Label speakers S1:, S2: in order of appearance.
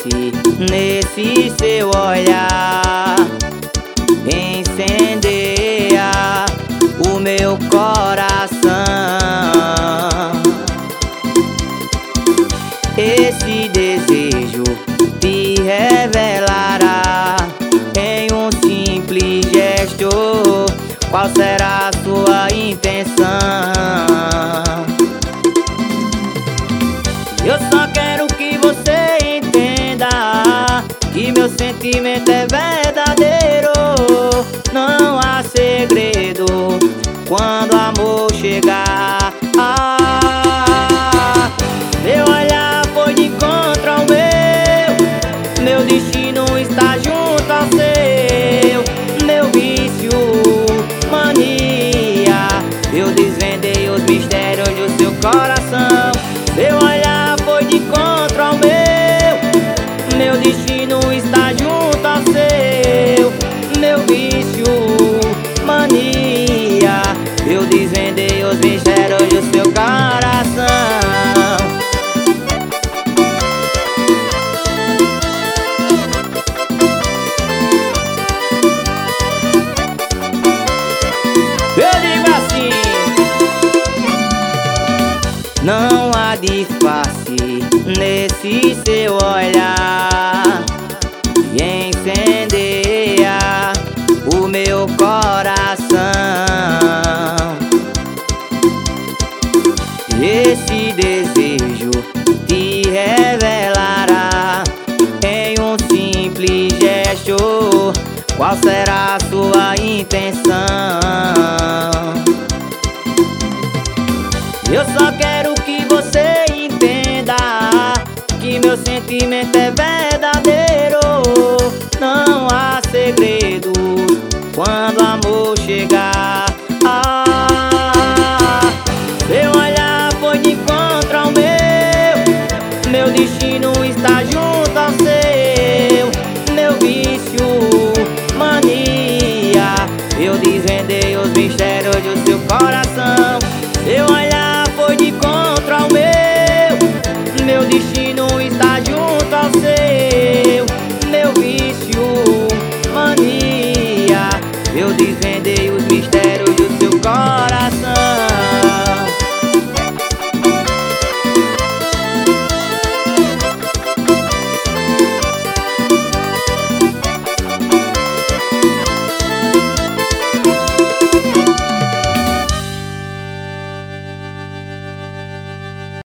S1: disfarce nesse seu olhar incendeia o meu coração. Esse desejo te revelará em um simples gesto qual será a sua intenção. Eu só quero que você entenda que meu sentimento é verdadeiro. Não há segredo quando o amor chegar. Meu olhar foi de encontro ao meu destino está junto ao seu. Meu vício, mania, eu desvendei os mistérios do seu coração. Meu olhar foi de encontro ao meu destino está junto ao seu. Meu vício, mania, eu desvendei os mistérios do seu coração. Eu digo assim: não há disfarce nesse seu olhar que incendeia o meu coração. Esse desejo te revelará em um simples gesto qual será a sua intenção. Eu só quero que você entenda que meu sentimento é verdadeiro. Não há segredo quando o amor chegar. Seu olhar foi de encontro ao meu destino está junto ao seu. Meu vício, mania, eu desvendei os mistérios do seu coração.